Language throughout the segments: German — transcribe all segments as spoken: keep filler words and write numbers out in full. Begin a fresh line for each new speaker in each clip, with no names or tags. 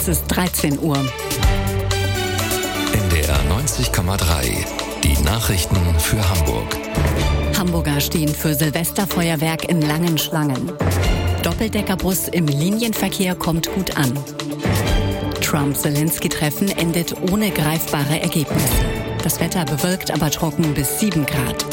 Es ist dreizehn Uhr.
N D R neunzig Komma drei. Die Nachrichten für Hamburg.
Hamburger stehen für Silvesterfeuerwerk in langen Schlangen. Doppeldeckerbus im Linienverkehr kommt gut an. Trump-Zelensky-Treffen endet ohne greifbare Ergebnisse. Das Wetter bewölkt, aber trocken bis sieben Grad.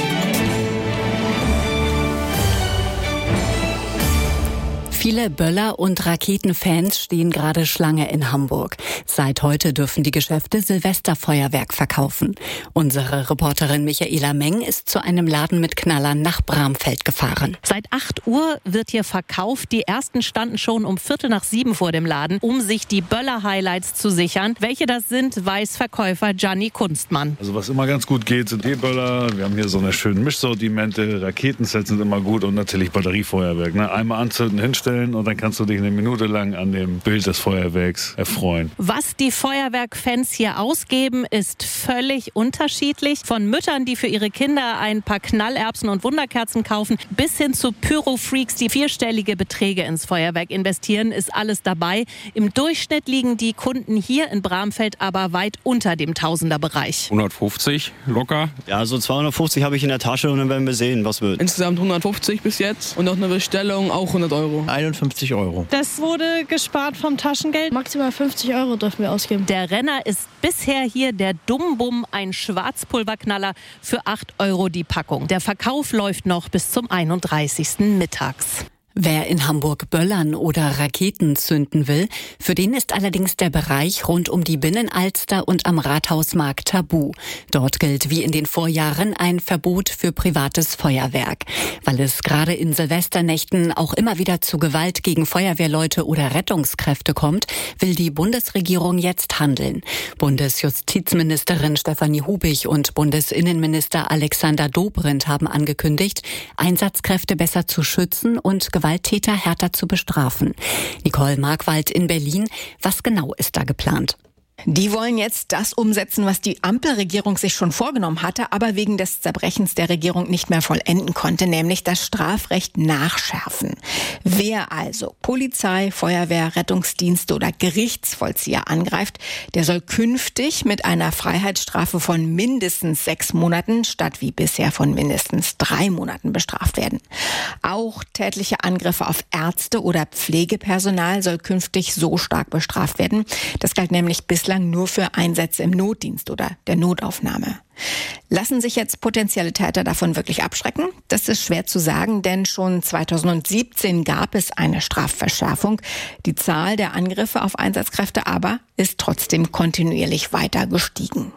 Viele Böller- und Raketenfans stehen gerade Schlange in Hamburg. Seit heute dürfen die Geschäfte Silvesterfeuerwerk verkaufen. Unsere Reporterin Michaela Meng ist zu einem Laden mit Knallern nach Bramfeld gefahren.
Seit acht Uhr wird hier verkauft. Die ersten standen schon um Viertel nach sieben vor dem Laden, um sich die Böller-Highlights zu sichern. Welche das sind, weiß Verkäufer Gianni Kunstmann.
Also was immer ganz gut geht, sind E-Böller. Wir haben hier so eine schöne Mischsortimente. Raketensets sind immer gut und natürlich Batteriefeuerwerk. Ne? Einmal anzünden, hinstellen und dann kannst du dich eine Minute lang an dem Bild des Feuerwerks erfreuen.
Was die Feuerwerkfans hier ausgeben, ist völlig unterschiedlich. Von Müttern, die für ihre Kinder ein paar Knallerbsen und Wunderkerzen kaufen, bis hin zu Pyrofreaks, die vierstellige Beträge ins Feuerwerk investieren, ist alles dabei. Im Durchschnitt liegen die Kunden hier in Bramfeld aber weit unter dem Tausenderbereich.
hundertfünfzig locker.
Ja, so zweihundertfünfzig habe ich in der Tasche und dann werden wir sehen, was wird.
Insgesamt hundertfünfzig bis jetzt und noch eine Bestellung auch hundert Euro.
einundfünfzig Euro.
Das wurde gespart vom Taschengeld.
Maximal fünfzig Euro dürfen wir ausgeben.
Der Renner ist bisher hier der Dumm-Bum, ein Schwarzpulverknaller für acht Euro die Packung. Der Verkauf läuft noch bis zum einunddreißigsten mittags.
Wer in Hamburg Böllern oder Raketen zünden will, für den ist allerdings der Bereich rund um die Binnenalster und am Rathausmarkt tabu. Dort gilt wie in den Vorjahren ein Verbot für privates Feuerwerk. Weil es gerade in Silvesternächten auch immer wieder zu Gewalt gegen Feuerwehrleute oder Rettungskräfte kommt, will die Bundesregierung jetzt handeln. Bundesjustizministerin Stefanie Hubig und Bundesinnenminister Alexander Dobrindt haben angekündigt, Einsatzkräfte besser zu schützen und Gewalttäter härter zu bestrafen. Nicole Markwald in Berlin. Was genau ist da geplant?
Die wollen jetzt das umsetzen, was die Ampelregierung sich schon vorgenommen hatte, aber wegen des Zerbrechens der Regierung nicht mehr vollenden konnte, nämlich das Strafrecht nachschärfen. Wer also Polizei, Feuerwehr, Rettungsdienste oder Gerichtsvollzieher angreift, der soll künftig mit einer Freiheitsstrafe von mindestens sechs Monaten statt wie bisher von mindestens drei Monaten bestraft werden. Auch tätliche Angriffe auf Ärzte oder Pflegepersonal soll künftig so stark bestraft werden. Das galt nämlich bislang nur für Einsätze im Notdienst oder der Notaufnahme. Lassen sich jetzt potenzielle Täter davon wirklich abschrecken? Das ist schwer zu sagen, denn schon zweitausendsiebzehn gab es eine Strafverschärfung. Die Zahl der Angriffe auf Einsatzkräfte aber ist trotzdem kontinuierlich weiter gestiegen.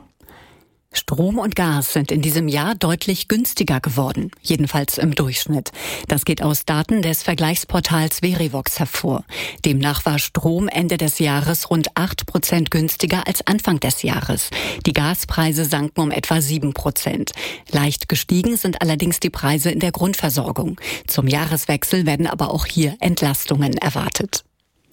Strom und Gas sind in diesem Jahr deutlich günstiger geworden, jedenfalls im Durchschnitt. Das geht aus Daten des Vergleichsportals Verivox hervor. Demnach war Strom Ende des Jahres rund acht Prozent günstiger als Anfang des Jahres. Die Gaspreise sanken um etwa sieben Prozent. Leicht gestiegen sind allerdings die Preise in der Grundversorgung. Zum Jahreswechsel werden aber auch hier Entlastungen erwartet.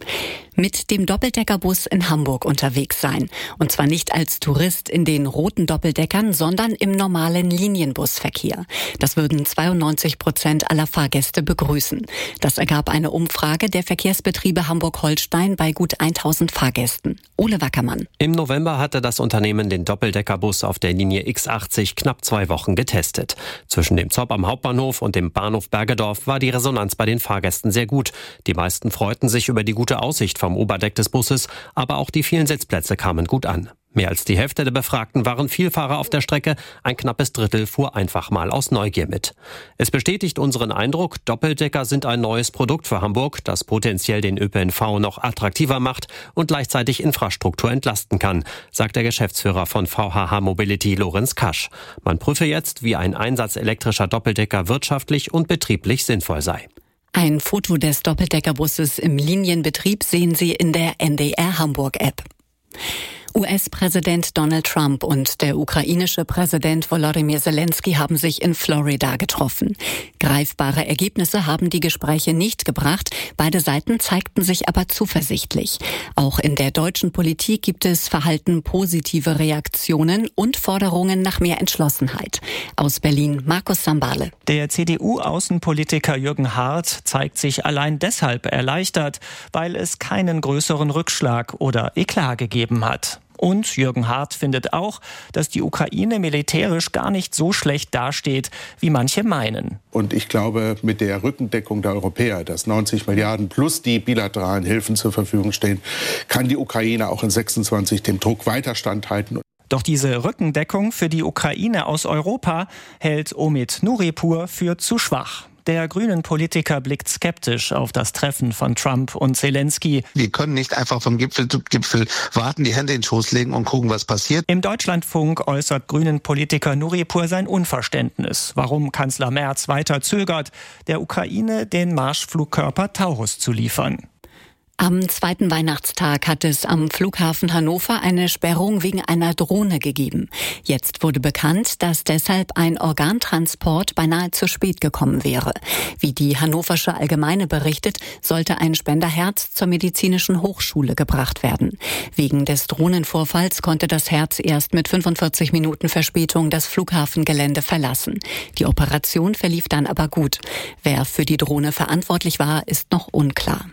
Mit dem Doppeldeckerbus in Hamburg unterwegs sein. Und zwar nicht als Tourist in den roten Doppeldeckern, sondern im normalen Linienbusverkehr. Das würden zweiundneunzig Prozent aller Fahrgäste begrüßen. Das ergab eine Umfrage der Verkehrsbetriebe Hamburg-Holstein bei gut tausend Fahrgästen. Ole Wackermann.
Im November hatte das Unternehmen den Doppeldeckerbus auf der Linie X achtzig knapp zwei Wochen getestet. Zwischen dem Zopp am Hauptbahnhof und dem Bahnhof Bergedorf war die Resonanz bei den Fahrgästen sehr gut. Die meisten freuten sich über die gute Aussicht vom Oberdeck des Busses, aber auch die vielen Sitzplätze kamen gut an. Mehr als die Hälfte der Befragten waren Vielfahrer auf der Strecke, ein knappes Drittel fuhr einfach mal aus Neugier mit. Es bestätigt unseren Eindruck, Doppeldecker sind ein neues Produkt für Hamburg, das potenziell den Ö P N V noch attraktiver macht und gleichzeitig Infrastruktur entlasten kann, sagt der Geschäftsführer von V H H Mobility Lorenz Kasch. Man prüfe jetzt, wie ein Einsatz elektrischer Doppeldecker wirtschaftlich und betrieblich sinnvoll sei.
Ein Foto des Doppeldeckerbusses im Linienbetrieb sehen Sie in der N D R Hamburg App. U S-Präsident Donald Trump und der ukrainische Präsident Volodymyr Zelensky haben sich in Florida getroffen. Greifbare Ergebnisse haben die Gespräche nicht gebracht. Beide Seiten zeigten sich aber zuversichtlich. Auch in der deutschen Politik gibt es verhalten positive Reaktionen und Forderungen nach mehr Entschlossenheit. Aus Berlin, Markus Sambale.
Der C D U-Außenpolitiker Jürgen Hart zeigt sich allein deshalb erleichtert, weil es keinen größeren Rückschlag oder Eklat gegeben hat. Und Jürgen Hart findet auch, dass die Ukraine militärisch gar nicht so schlecht dasteht, wie manche meinen.
Und ich glaube, mit der Rückendeckung der Europäer, dass neunzig Milliarden plus die bilateralen Hilfen zur Verfügung stehen, kann die Ukraine auch in sechsundzwanzig dem Druck weiter standhalten.
Doch diese Rückendeckung für die Ukraine aus Europa hält Omid Nuripur für zu schwach. Der grünen Politiker blickt skeptisch auf das Treffen von Trump und Zelensky.
Wir können nicht einfach vom Gipfel zu Gipfel warten, die Hände in den Schoß legen und gucken, was passiert.
Im Deutschlandfunk äußert grünen Politiker Nuripur sein Unverständnis, warum Kanzler Merz weiter zögert, der Ukraine den Marschflugkörper Taurus zu liefern.
Am zweiten Weihnachtstag hat es am Flughafen Hannover eine Sperrung wegen einer Drohne gegeben. Jetzt wurde bekannt, dass deshalb ein Organtransport beinahe zu spät gekommen wäre. Wie die Hannoversche Allgemeine berichtet, sollte ein Spenderherz zur medizinischen Hochschule gebracht werden. Wegen des Drohnenvorfalls konnte das Herz erst mit fünfundvierzig Minuten Verspätung das Flughafengelände verlassen. Die Operation verlief dann aber gut. Wer für die Drohne verantwortlich war, ist noch unklar.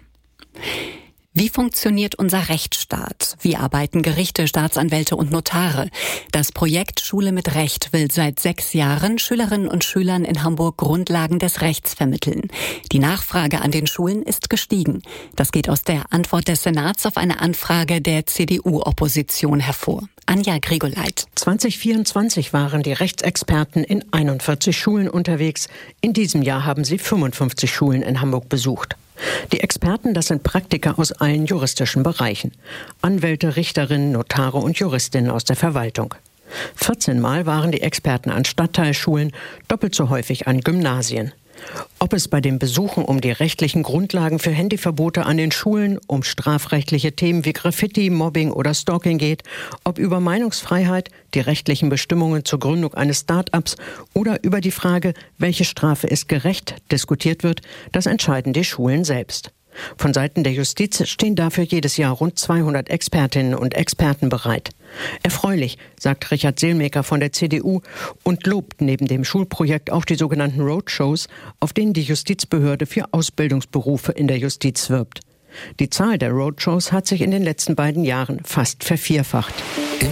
Wie funktioniert unser Rechtsstaat? Wie arbeiten Gerichte, Staatsanwälte und Notare? Das Projekt Schule mit Recht will seit sechs Jahren Schülerinnen und Schülern in Hamburg Grundlagen des Rechts vermitteln. Die Nachfrage an den Schulen ist gestiegen. Das geht aus der Antwort des Senats auf eine Anfrage der C D U-Opposition hervor. Anja Grigoleit.
zwanzig vierundzwanzig waren die Rechtsexperten in einundvierzig Schulen unterwegs. In diesem Jahr haben sie fünfundfünfzig Schulen in Hamburg besucht. Die Experten, das sind Praktiker aus allen juristischen Bereichen. Anwälte, Richterinnen, Notare und Juristinnen aus der Verwaltung. vierzehn Mal waren die Experten an Stadtteilschulen, doppelt so häufig an Gymnasien. Ob es bei den Besuchen um die rechtlichen Grundlagen für Handyverbote an den Schulen, um strafrechtliche Themen wie Graffiti, Mobbing oder Stalking geht, ob über Meinungsfreiheit, die rechtlichen Bestimmungen zur Gründung eines Start-ups oder über die Frage, welche Strafe ist gerecht, diskutiert wird, das entscheiden die Schulen selbst. Von Seiten der Justiz stehen dafür jedes Jahr rund zweihundert Expertinnen und Experten bereit. Erfreulich, sagt Richard Selmeker von der C D U und lobt neben dem Schulprojekt auch die sogenannten Roadshows, auf denen die Justizbehörde für Ausbildungsberufe in der Justiz wirbt. Die Zahl der Roadshows hat sich in den letzten beiden Jahren fast vervierfacht.